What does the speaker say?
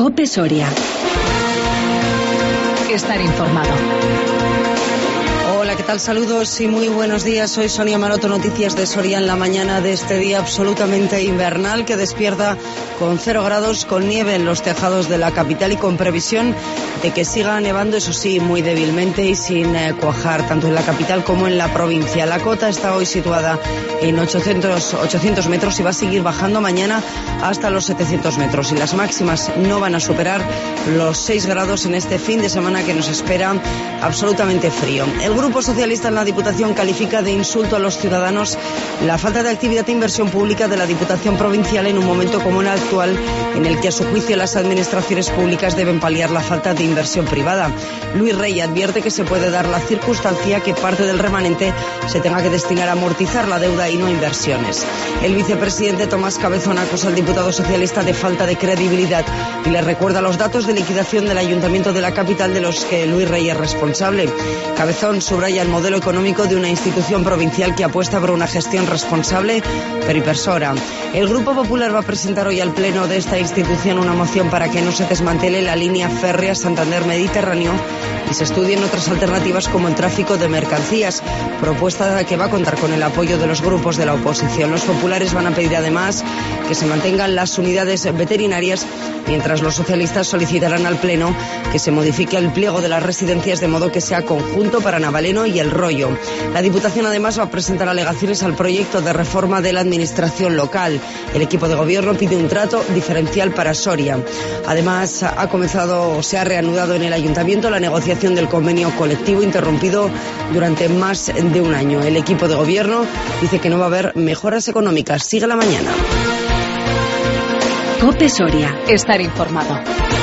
COPE Soria. Estar informado. Hola, ¿qué tal? Saludos y muy buenos días. Soy Sonia Maroto, noticias de Soria en la mañana de este día absolutamente invernal que despierta con 0 grados, con nieve en los tejados de la capital y con previsión de que siga nevando, eso sí, muy débilmente y sin cuajar, tanto en la capital como en la provincia. La cota está hoy situada en 800 metros y va a seguir bajando mañana hasta los 700 metros. Y las máximas no van a superar los 6 grados en este fin de semana que nos espera absolutamente frío. El Grupo Socialista en la Diputación califica de insulto a los ciudadanos la falta de actividad e inversión pública de la Diputación Provincial en un momento como el actual, en el que a su juicio las administraciones públicas deben paliar la falta de inversión privada. Luis Rey advierte que se puede dar la circunstancia que parte del remanente se tenga que destinar a amortizar la deuda y no inversiones. El vicepresidente Tomás Cabezón acusa al diputado socialista de falta de credibilidad y le recuerda los datos de liquidación del Ayuntamiento de la capital de los que Luis Rey es responsable. Cabezón subraya el modelo económico de una institución provincial que apuesta por una gestión responsable pero inversora. El Grupo Popular va a presentar hoy al Pleno de esta institución una moción para que no se desmantele la línea férrea Santander-Mediterráneo y se estudien otras alternativas como el tráfico de mercancías, propuesta que va a contar con el apoyo de los grupos de la oposición. Los populares van a pedir además que se mantengan las unidades veterinarias, mientras los socialistas solicitarán al Pleno que se modifique el pliego de las residencias de modo que sea conjunto para Navaleno y El Rollo. La Diputación además va a presentar alegaciones al proyecto de reforma de la administración local. El equipo de gobierno pide un trato diferencial para Soria. Además, se ha reanudado en el Ayuntamiento la negociación del convenio colectivo interrumpido durante más de un año. El equipo de gobierno dice que no va a haber mejoras económicas. Sigue la mañana. COPE Soria. Estar informado.